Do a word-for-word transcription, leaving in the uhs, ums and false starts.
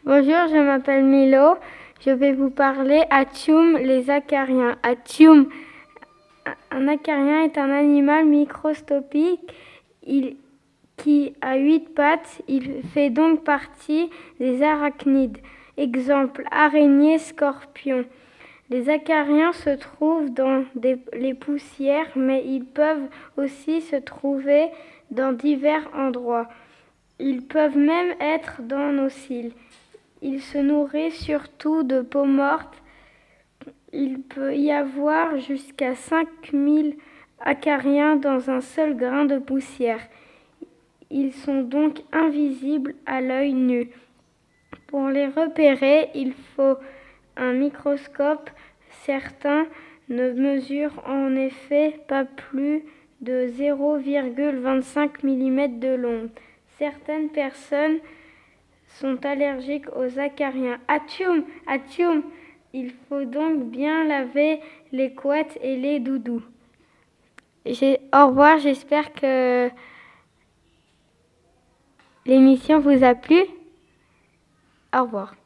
Bonjour, je m'appelle Milo. Je vais vous parler Atchoum, les acariens. Atchoum, un acarien est un animal microscopique il, qui a huit pattes. Il fait donc partie des arachnides. Exemple, araignées, scorpions. Les acariens se trouvent dans des, les poussières, mais ils peuvent aussi se trouver dans divers endroits. Ils peuvent même être dans nos cils. Ils se nourrissent surtout de peaux mortes. Il peut y avoir jusqu'à cinq mille acariens dans un seul grain de poussière. Ils sont donc invisibles à l'œil nu. Pour les repérer, il faut un microscope. Certains ne mesurent en effet pas plus de zéro virgule vingt-cinq millimètres de long. Certaines personnes sont allergiques aux acariens. Atchoum, atchoum. Il faut donc bien laver les couettes et les doudous. J'ai, au revoir, j'espère que l'émission vous a plu. Au revoir.